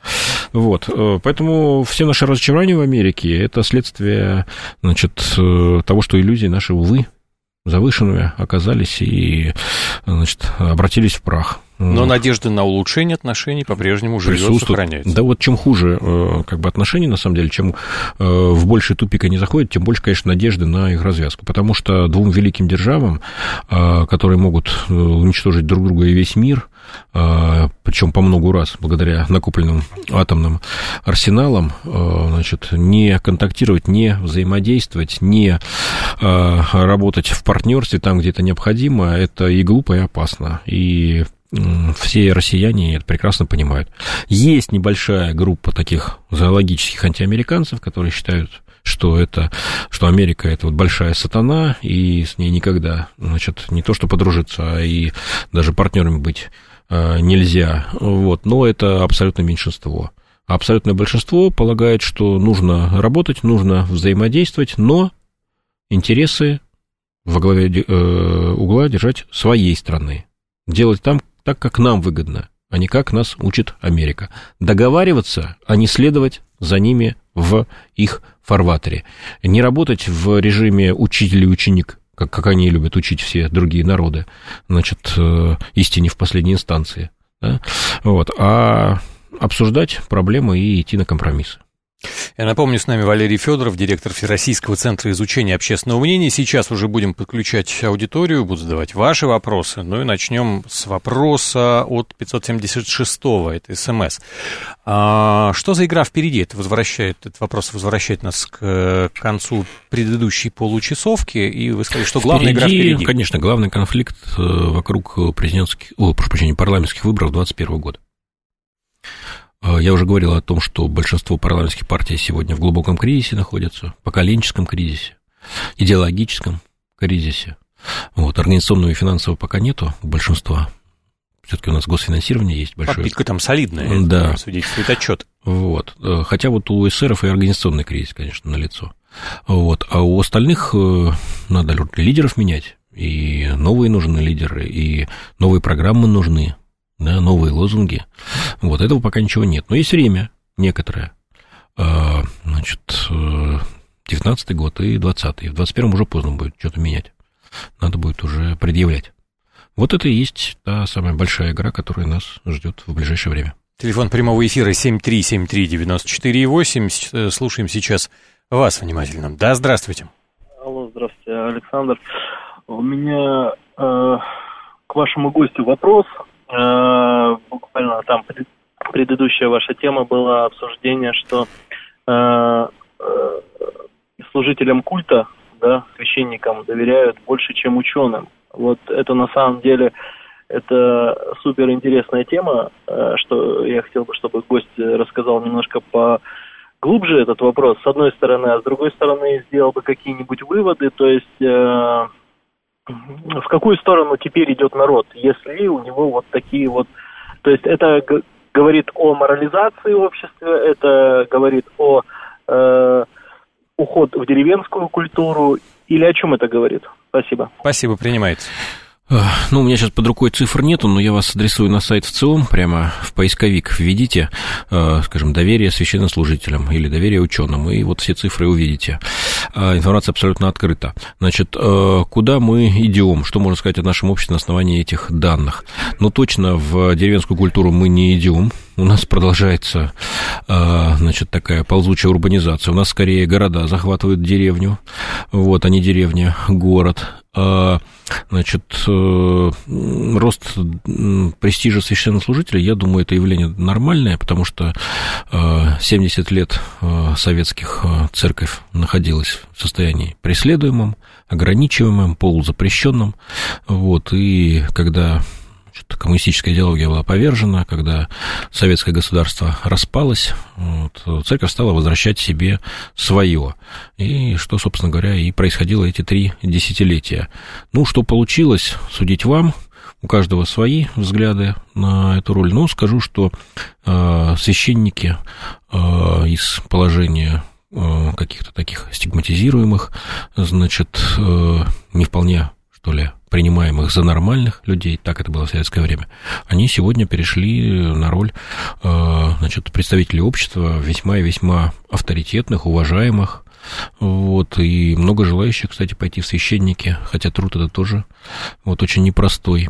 Поэтому все наши разочарования в Америке – это следствие, того, что иллюзии наши, увы, завышенными оказались и, обратились в прах. Но надежда на улучшение отношений по-прежнему живет, сохраняется. Да, чем хуже отношения, на самом деле, чем в больший тупик они заходят, тем больше, конечно, надежды на их развязку. Потому что двум великим державам, которые могут уничтожить друг друга и весь мир, причем по многу раз, благодаря накопленным атомным арсеналам, не контактировать, не взаимодействовать, не работать в партнерстве там, где это необходимо, это и глупо, и опасно. И все россияне это прекрасно понимают. Есть небольшая группа таких зоологических антиамериканцев, которые считают, что Америка – это большая сатана, и с ней никогда, не то что подружиться, а и даже партнерами быть нельзя. Но это абсолютное меньшинство. А абсолютное большинство полагает, что нужно работать, нужно взаимодействовать, но интересы во главе угла держать своей страны. Делать там так, как нам выгодно, а не как нас учит Америка. Договариваться, а не следовать за ними в их фарватере. Не работать в режиме учитель и ученик, как они любят учить все другие народы, истине в последней инстанции. Да? А обсуждать проблемы и идти на компромиссы. Я напомню, с нами Валерий Федоров, директор Всероссийского центра изучения общественного мнения. Сейчас уже будем подключать аудиторию, будут задавать ваши вопросы. И начнем с вопроса от 576-го, это СМС. Что за игра впереди? Этот вопрос возвращает нас к концу предыдущей получасовки, и вы сказали, что главная игра впереди. Конечно, главный конфликт вокруг парламентских выборов 2021 года. Я уже говорил о том, что большинство парламентских партий сегодня в глубоком кризисе находятся, поколенческом кризисе, идеологическом кризисе. Организационного и финансового пока нету у большинства. Все-таки у нас госфинансирование есть большое. Подпитка там солидная, да. Это свидетельствует отчет. Хотя у эсеров и организационный кризис, конечно, налицо. А у остальных надо лидеров менять. И новые нужны лидеры, и новые программы нужны. Да, новые лозунги. Этого пока ничего нет. Но есть время некоторое. значит, 19-й год и 20-й. В 21-м уже поздно будет что-то менять. Надо будет уже предъявлять. Вот это и есть та самая большая игра, которая нас ждет в ближайшее время. Телефон прямого эфира 7373948. Слушаем сейчас вас внимательно. Да, здравствуйте. Алло, здравствуйте, Александр. У меня к вашему гостю вопрос. Буквально там предыдущая ваша тема была обсуждение, что служителям культа, да, священникам доверяют больше, чем ученым. Вот это на самом деле это супер интересная тема, что я хотел бы, чтобы гость рассказал немножко поглубже этот вопрос, с одной стороны, а с другой стороны сделал бы какие-нибудь выводы, то есть в какую сторону теперь идет народ, если у него вот такие вот, то есть это говорит о морализации общества, это говорит о уход в деревенскую культуру, или о чем это говорит? Спасибо. Спасибо, принимается. Ну, у меня сейчас под рукой цифр нету, но я вас адресую на сайт ВЦИОМ, прямо в поисковик введите, скажем, доверие священнослужителям или доверие ученым, и вот все цифры увидите. Информация абсолютно открыта. Значит, куда мы идем? Что можно сказать о нашем обществе на основании этих данных? Ну, точно в деревенскую культуру мы не идем. У нас продолжается, значит, такая ползучая урбанизация. У нас скорее города захватывают деревню, вот, а не деревня, город. Значит, рост престижа священнослужителя, я думаю, это явление нормальное, потому что 70 лет советских церковь находилась в состоянии преследуемом, ограничиваемом, полузапрещенном, вот, и когда коммунистическая идеология была повержена, когда советское государство распалось, вот, церковь стала возвращать себе свое. И что, собственно говоря, и происходило эти 3 десятилетия. Ну, что получилось, судить вам. У каждого свои взгляды на эту роль. Но скажу, что священники из положения каких-то таких стигматизируемых, значит, не вполне, что ли, принимаемых за нормальных людей, так это было в советское время, они сегодня перешли на роль, значит, представителей общества весьма и весьма авторитетных, уважаемых, вот, и много желающих, кстати, пойти в священники, хотя труд это тоже вот очень непростой.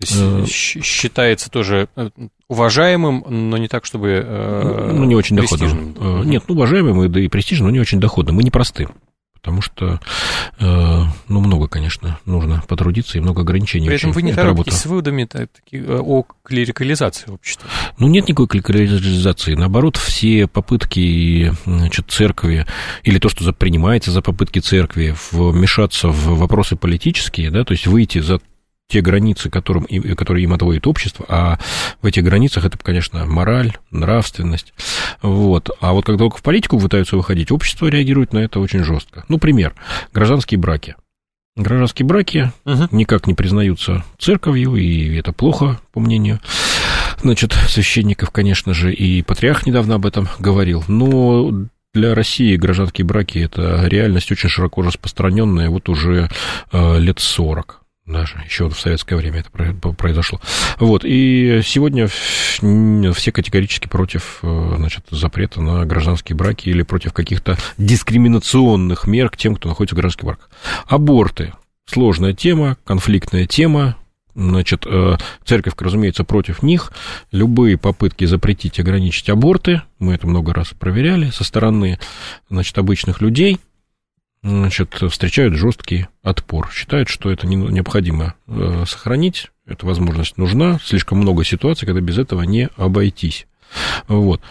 Считается тоже уважаемым, но не так, чтобы ну, не очень доходным. Нет, ну, уважаемым и престижным, но не очень доходным, и непростым. Потому что, ну, много, конечно, нужно потрудиться и много ограничений. При этом вы не торопитесь с выводами о клерикализации общества. Ну, нет никакой клерикализации. Наоборот, все попытки, значит, церкви, или то, что принимается за попытки церкви вмешаться в вопросы политические, да, то есть выйти за те границы, которые им отводит общество, а в этих границах это, конечно, мораль, нравственность. Вот. А вот когда только в политику пытаются выходить, общество реагирует на это очень жестко. Ну, пример. Гражданские браки. Гражданские браки никак не признаются церковью, и это плохо, по мнению, значит, священников, конечно же, и патриарх недавно об этом говорил. Но для России гражданские браки – это реальность очень широко распространенная, вот уже лет 40. Даже еще в советское время это произошло. Вот, и сегодня все категорически против, значит, запрета на гражданские браки или против каких-то дискриминационных мер к тем, кто находится в гражданских браках. Аборты – сложная тема, конфликтная тема. Значит, церковь, разумеется, против них. Любые попытки запретить, ограничить аборты, мы это много раз проверяли, со стороны, значит, обычных людей, значит, встречают жесткий отпор. Считают, что это необходимо сохранить, эта возможность нужна. Слишком много ситуаций, когда без этого не обойтись. Вот.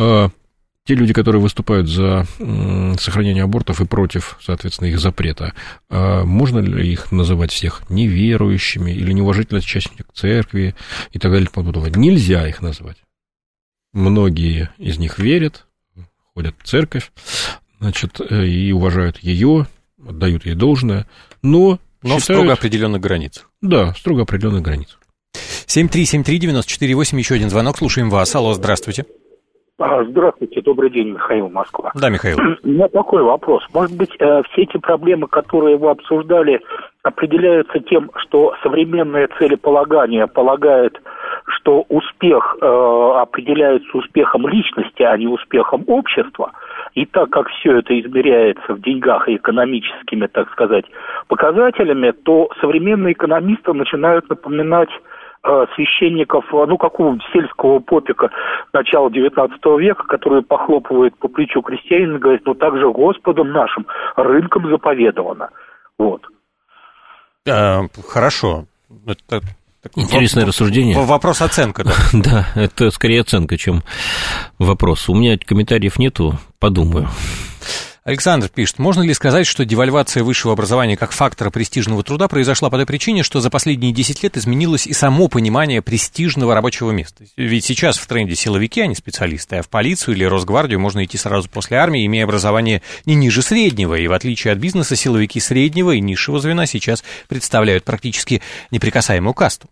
Те люди, которые выступают за сохранение абортов и против, соответственно, их запрета, можно ли их называть всех неверующими или неуважительно относящимися к церкви и так далее и тому подобное? Нельзя их назвать. Многие из них верят, ходят в церковь, значит, и уважают ее, отдают ей должное, но считают... в строго определенных границах. Да, в строго определенных границах. 7373948, еще один звонок, слушаем вас. Алло, здравствуйте. Здравствуйте, добрый день, Михаил, Москва. Да, Михаил. У меня такой вопрос. Может быть, все эти проблемы, которые вы обсуждали, определяются тем, что современное целеполагание полагает, что успех определяется успехом личности, а не успехом общества. И так как все это измеряется в деньгах и экономическими, так сказать, показателями, то современные экономисты начинают напоминать священников, какого-нибудь сельского попика начала XIX века, которые похлопывают по плечу крестьянина и говорят, также Господом нашим рынком заповедовано. Вот. Хорошо. Это интересное рассуждение. Вопрос оценка, да? Да, это скорее оценка, чем вопрос. У меня комментариев нету, подумаю. Александр пишет, можно ли сказать, что девальвация высшего образования как фактора престижного труда произошла по той причине, что за последние 10 лет изменилось и само понимание престижного рабочего места? Ведь сейчас в тренде силовики, а не специалисты, а в полицию или Росгвардию можно идти сразу после армии, имея образование не ниже среднего, и в отличие от бизнеса, силовики среднего и низшего звена сейчас представляют практически неприкасаемую касту.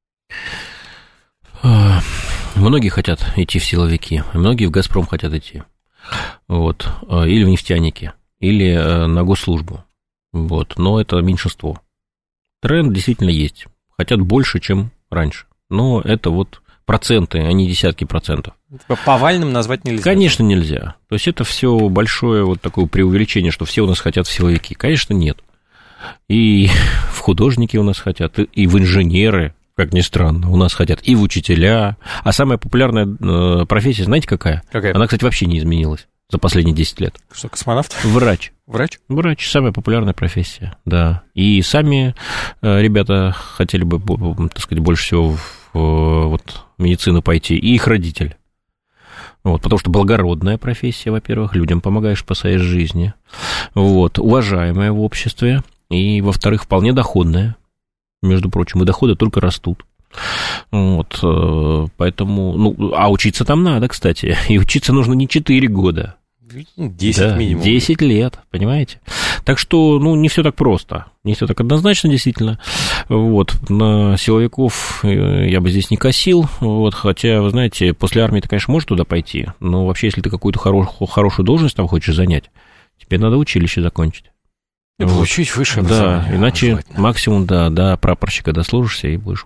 Многие хотят идти в силовики, многие в «Газпром» хотят идти. Вот, или в нефтяники, или на госслужбу. Вот, но это меньшинство. Тренд действительно есть. Хотят больше, чем раньше. Но это вот проценты, а не десятки процентов. Повальным назвать нельзя. Конечно, нельзя. То есть это все большое вот такое преувеличение, что все у нас хотят в силовики. Конечно, нет. И в художники у нас хотят, и в инженеры, как ни странно, у нас хотят и в учителя. А самая популярная профессия, знаете, какая? Какая? Она, кстати, вообще не изменилась за последние 10 лет. Что, космонавт? Врач. Врач? Врач, самая популярная профессия, да. И сами ребята хотели бы, так сказать, больше всего в медицину пойти, и их родители. Вот, потому что благородная профессия, во-первых, людям помогаешь, спасаешь жизни. Вот, уважаемая в обществе. И, во-вторых, вполне доходная. Между прочим, и доходы только растут. Вот, поэтому, а учиться там надо, кстати. И учиться нужно не 4 года. 10 минимум. 10 лет, понимаете? Так что, не все так просто. Не все так однозначно, действительно. Вот, на силовиков я бы здесь не косил. Вот, хотя, вы знаете, после армии ты, конечно, можешь туда пойти. Но вообще, если ты какую-то хорошую должность там хочешь занять, тебе надо училище закончить. И получить высшее образование. Да, иначе максимум, до прапорщика дослужишься и будешь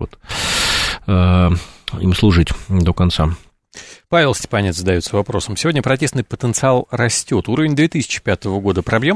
им служить до конца. Павел Степанец задается вопросом. Сегодня протестный потенциал растет. Уровень 2005 года пробьем?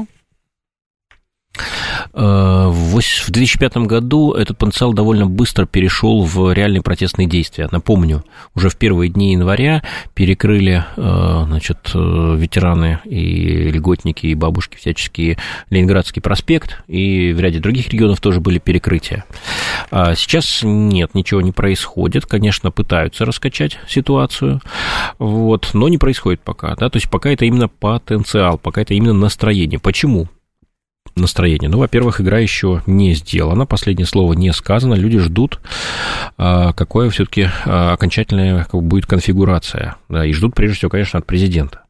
В 2005 году этот потенциал довольно быстро перешел в реальные протестные действия. Напомню, уже в первые дни января перекрыли, ветераны и льготники, и бабушки всяческие Ленинградский проспект, и в ряде других регионов тоже были перекрытия. А сейчас нет, ничего не происходит. Конечно, пытаются раскачать ситуацию, но не происходит пока. Да? То есть пока это именно потенциал, пока это именно настроение. Почему? Настроение. Во-первых, игра еще не сделана, последнее слово не сказано, люди ждут, какое все-таки окончательная будет конфигурация, да, и ждут, прежде всего, конечно, от президента.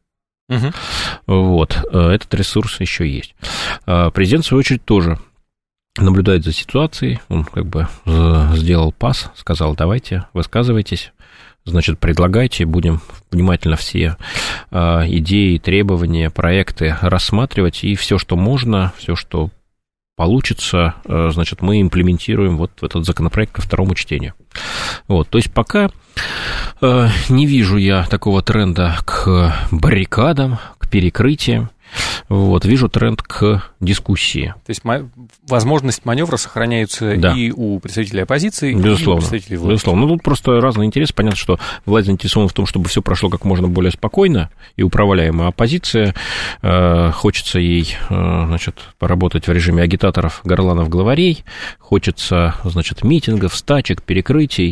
Этот ресурс еще есть. Президент, в свою очередь, тоже наблюдает за ситуацией, он сделал пас, сказал, давайте, высказывайтесь. Значит, предлагайте, будем внимательно все идеи, требования, проекты рассматривать, и все, что можно, все, что получится, значит, мы имплементируем в этот законопроект ко второму чтению. То есть пока не вижу я такого тренда к баррикадам, к перекрытиям. Вижу тренд к дискуссии. То есть возможность маневра сохраняется и у представителей оппозиции, безусловно, и у представителей власти. Безусловно. Тут просто разный интерес. Понятно, что власть заинтересована в том, чтобы все прошло как можно более спокойно и управляемо. Оппозиция, хочется ей, поработать в режиме агитаторов, горланов, главарей. Хочется, митингов, стачек, перекрытий.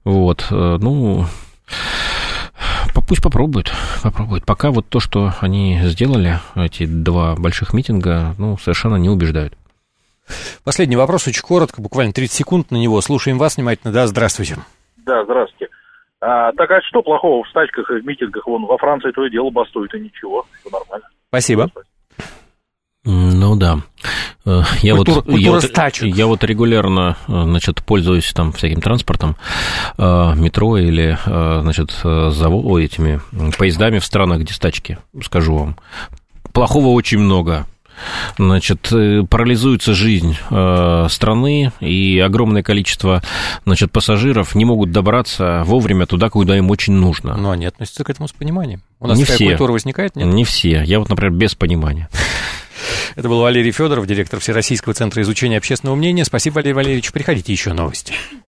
Пусть попробуют. Пока то, что они сделали, эти 2 больших митинга, совершенно не убеждают. Последний вопрос, очень коротко, буквально 30 секунд на него. Слушаем вас внимательно. Да, здравствуйте. Да, здравствуйте. Так а что плохого в стачках и в митингах? Во Франции то и дело бастует, и ничего, все нормально. Спасибо. Да. Культура стачек. Я регулярно, пользуюсь всяким транспортом, метро или, этими поездами в странах, где стачки, скажу вам. Плохого очень много. значит, парализуется жизнь страны, и огромное количество, значит, пассажиров не могут добраться вовремя туда, куда им очень нужно. Но они относятся к этому с пониманием. У нас не такая все. культура возникает, нет? Не все. Я вот, например, без понимания. Это был Валерий Федоров, директор Всероссийского центра изучения общественного мнения. Спасибо, Валерий Валерьевич. Приходите, еще новости.